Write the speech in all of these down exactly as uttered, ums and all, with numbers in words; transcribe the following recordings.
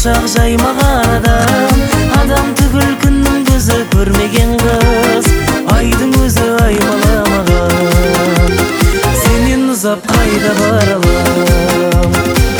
құшақ жаймаған адам, адам түгіл күннің көзі көрмеген қыз, айдың өзі аймаламаған, сенен ұзап қайда бара алам.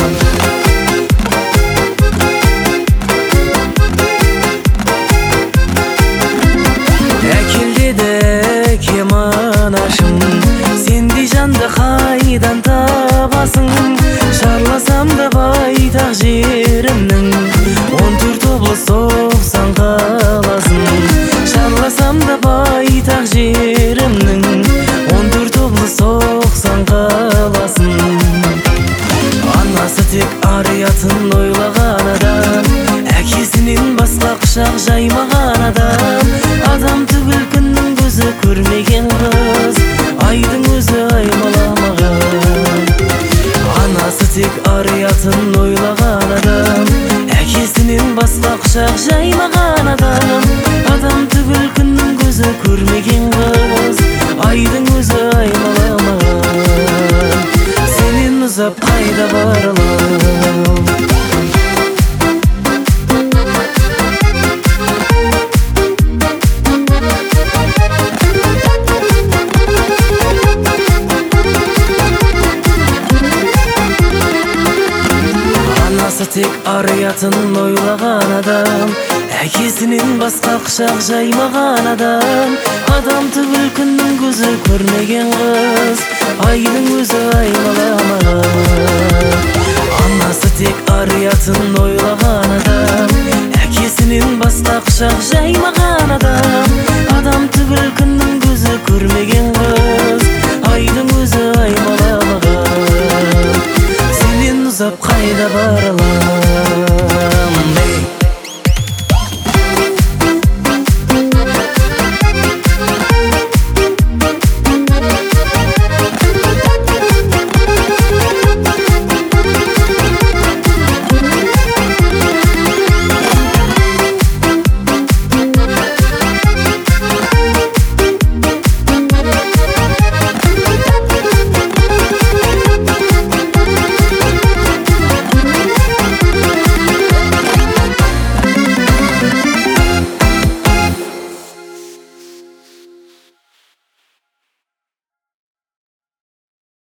Әкел деді кеманашым, сендей жанды қайдан табасың? Шарласам да байтақ жерімнің, он төрт облыс тоқсан қаласын. Шарласам да байтақ жерімнің, он төрт облыс тоқсан қаласын. Анасы тек ариятын ойлаған адам, әкесінен басқа құшақ жаймаған адам, адам түгіл күннің көзі көрмеген қыз, айдың өзі аймаламаған. Анасы тек ариятын ойлаған адам, әкесінен басқа құшақ жаймаған адам, адам түгіл күннің көзі көрмеген қыз, айдың өзі аймаламаған, сенен ұзап қайда бара алам. Анасы тек ариятын ойлаған адам, әкесінен басқа құшақ жаймаған адам, адам түгіл күннің көзі көрмеген қыз, айдың өзі аймаламаған. Анасы тек ариятын ойлаған адам, әкесінен басқа құшақ жаймаған адам,